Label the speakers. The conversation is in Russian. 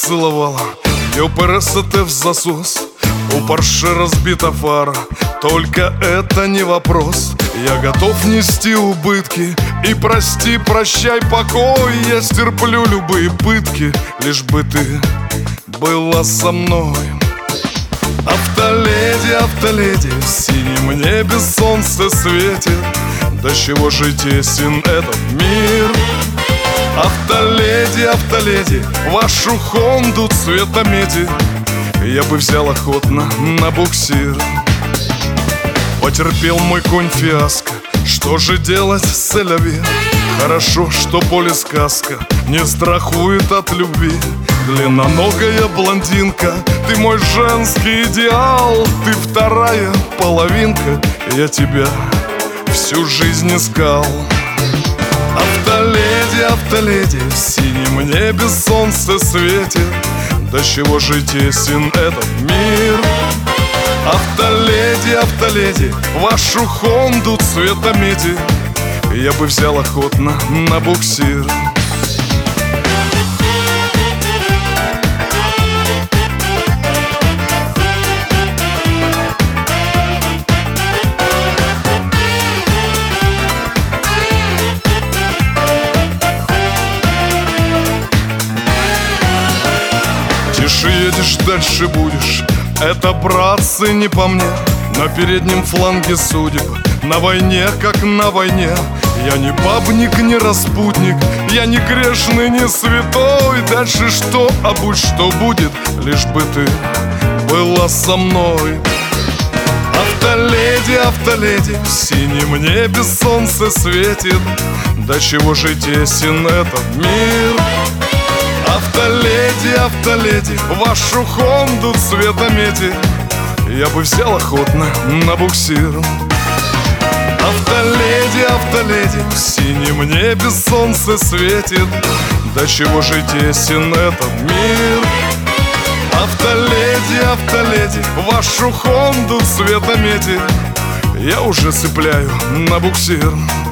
Speaker 1: поцеловала, и у ПРСТ в засос, у Порше разбита фара. Только это не вопрос, я готов нести убытки. И прости, прощай, покой, я стерплю любые пытки, лишь бы ты была со мной. Автоледи, автоледи, в синем небе солнце светит. До чего же тесен этот мир? Автоледи, автоледи, вашу Хонду цвета меди я бы взял охотно на буксир. Потерпел мой конь фиаско, что же делать с Эль-Ави? Хорошо, что поле сказка не страхует от любви. Длинноногая блондинка, ты мой женский идеал, ты вторая половинка, я тебя всю жизнь искал. Автоледи, автоледи, в синем небе солнце светит. До чего же тесен этот мир? Автоледи, автоледи, вашу Хонду цвета меди я бы взял охотно на буксир. Тише едешь, дальше будешь, это, братцы, не по мне. На переднем фланге судеб, на войне, как на войне. Я не бабник, не распутник, я не грешный, не святой. Дальше что, а будь что будет, лишь бы ты была со мной. Автоледи, автоледи, в синем небе солнце светит. До чего же тесен этот мир? Автоледи, автоледи, вашу Хонду цвета меди я бы взял охотно на буксир. Автоледи, автоледи, в синем небе солнце светит. До чего же тесен этот мир? Автоледи, автоледи, вашу Хонду цвета меди я уже цепляю на буксир.